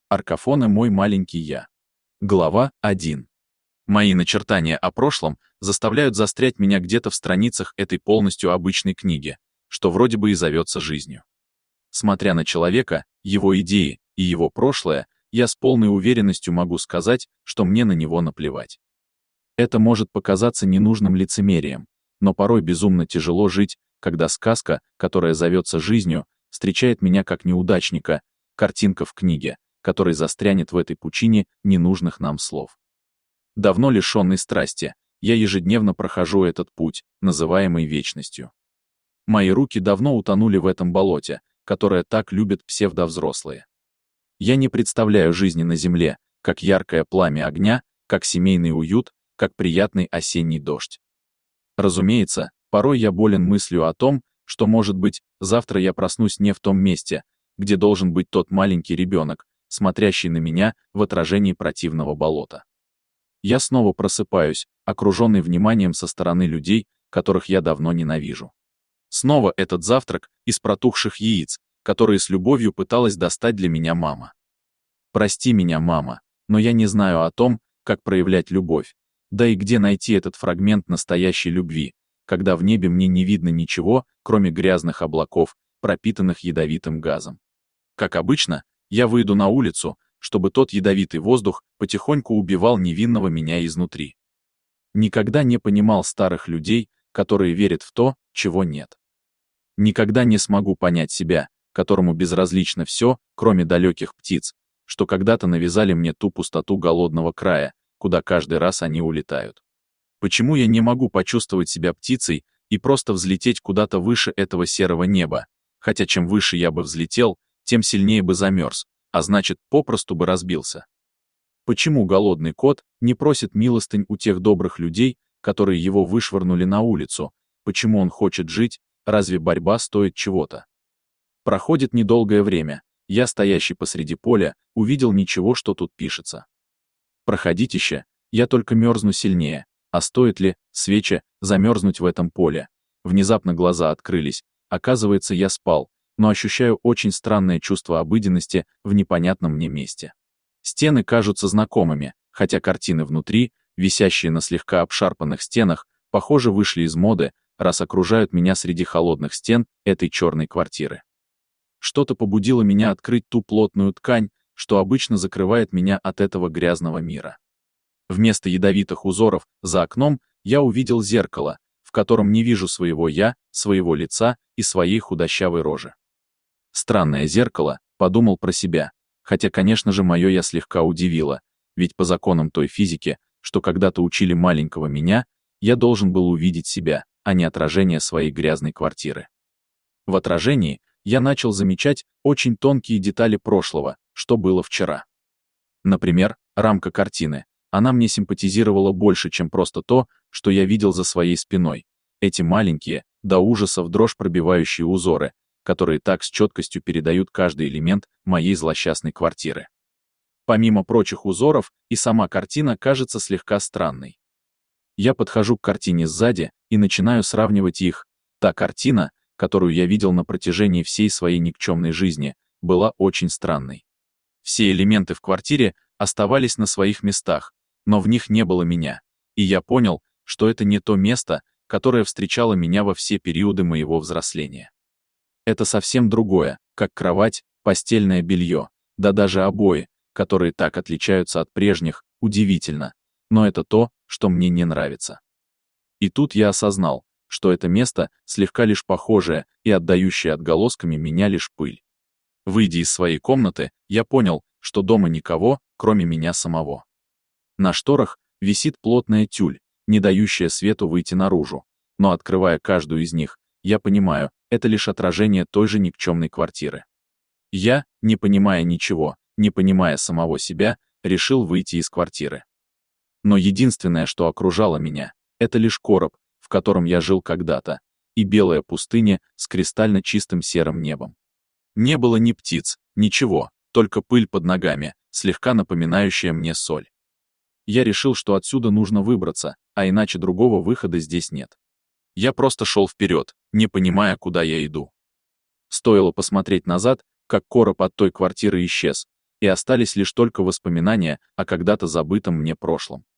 Аркафоне мой маленький я. Глава 1. Мои начертания о прошлом заставляют застрять меня где-то в страницах этой полностью обычной книги, что вроде бы и зовется жизнью. Смотря на человека, его идеи и его прошлое, я с полной уверенностью могу сказать, что мне на него наплевать. Это может показаться ненужным лицемерием, но порой безумно тяжело жить, когда сказка, которая зовется жизнью, встречает меня как неудачника, картинка в книге, который застрянет в этой пучине ненужных нам слов. Давно лишенный страсти, я ежедневно прохожу этот путь, называемый вечностью. Мои руки давно утонули в этом болоте, которое так любят псевдовзрослые. Я не представляю жизни на земле, как яркое пламя огня, как семейный уют, как приятный осенний дождь. Разумеется, порой я болен мыслью о том, что, может быть, завтра я проснусь не в том месте, где должен быть тот маленький ребенок, смотрящий на меня в отражении противного болота. Я снова просыпаюсь, окруженный вниманием со стороны людей, которых я давно ненавижу. Снова этот завтрак из протухших яиц, которые с любовью пыталась достать для меня мама. Прости меня, мама, но я не знаю о том, как проявлять любовь, да и где найти этот фрагмент настоящей любви, когда в небе мне не видно ничего, кроме грязных облаков, пропитанных ядовитым газом. Как обычно, я выйду на улицу, чтобы тот ядовитый воздух потихоньку убивал невинного меня изнутри. Никогда не понимал старых людей, которые верят в то, чего нет. Никогда не смогу понять себя, которому безразлично все, кроме далеких птиц, что когда-то навязали мне ту пустоту голодного края, куда каждый раз они улетают. Почему я не могу почувствовать себя птицей и просто взлететь куда-то выше этого серого неба, хотя чем выше я бы взлетел, тем сильнее бы замерз, а значит, попросту бы разбился. Почему голодный кот не просит милостынь у тех добрых людей, которые его вышвырнули на улицу? Почему он хочет жить? Разве борьба стоит чего-то? Проходит недолгое время, я, стоящий посреди поля, увидел ничего, что тут пишется. Проходитище, я только мерзну сильнее, а стоит ли, свеча, замерзнуть в этом поле? Внезапно глаза открылись, оказывается, я спал, но ощущаю очень странное чувство обыденности в непонятном мне месте. Стены кажутся знакомыми, хотя картины внутри, висящие на слегка обшарпанных стенах, похоже, вышли из моды, раз окружают меня среди холодных стен этой черной квартиры. Что-то побудило меня открыть ту плотную ткань, что обычно закрывает меня от этого грязного мира. Вместо ядовитых узоров за окном я увидел зеркало, в котором не вижу своего «я», своего лица и своей худощавой рожи. Странное зеркало, подумал про себя, хотя, конечно же, мое «я» слегка удивило, ведь по законам той физики, что когда-то учили маленького меня, я должен был увидеть себя, а не отражение своей грязной квартиры. В отражении я начал замечать очень тонкие детали прошлого, что было вчера. Например, рамка картины. Она мне симпатизировала больше, чем просто то, что я видел за своей спиной. Эти маленькие, до ужаса в дрожь пробивающие узоры, которые так с четкостью передают каждый элемент моей злосчастной квартиры. Помимо прочих узоров, и сама картина кажется слегка странной. Я подхожу к картине сзади и начинаю сравнивать их. Та картина, которую я видел на протяжении всей своей никчемной жизни, была очень странной. Все элементы в квартире оставались на своих местах, но в них не было меня, и я понял, что это не то место, которое встречало меня во все периоды моего взросления. Это совсем другое, как кровать, постельное белье, да даже обои, которые так отличаются от прежних, удивительно, но это то, что мне не нравится. И тут я осознал, что это место, слегка лишь похожее и отдающее отголосками меня лишь пыль. Выйдя из своей комнаты, я понял, что дома никого, кроме меня самого. На шторах висит плотная тюль, не дающая свету выйти наружу, но открывая каждую из них, я понимаю, это лишь отражение той же никчемной квартиры. Я, не понимая ничего, не понимая самого себя, решил выйти из квартиры. Но единственное, что окружало меня, это лишь короб, в котором я жил когда-то, и белая пустыня с кристально чистым серым небом. Не было ни птиц, ничего, только пыль под ногами, слегка напоминающая мне соль. Я решил, что отсюда нужно выбраться, а иначе другого выхода здесь нет. Я просто шел вперед, не понимая, куда я иду. Стоило посмотреть назад, как короб от той квартиры исчез, и остались лишь только воспоминания о когда-то забытом мне прошлом.